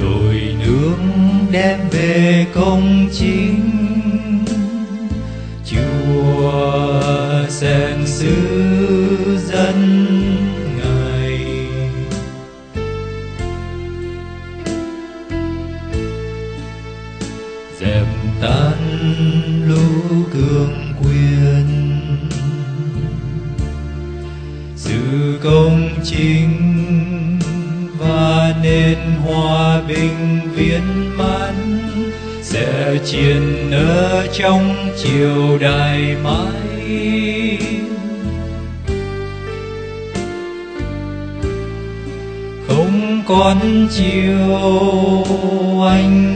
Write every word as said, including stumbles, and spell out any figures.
nồi nướng đem về công chính, Chúa sen xứ dân Ngài. Dẹp tan lũ cường quyền, sự công chính và nền hòa bình viên mãn sẽ chiến ở trong triều đại mãi. Không còn chiều anh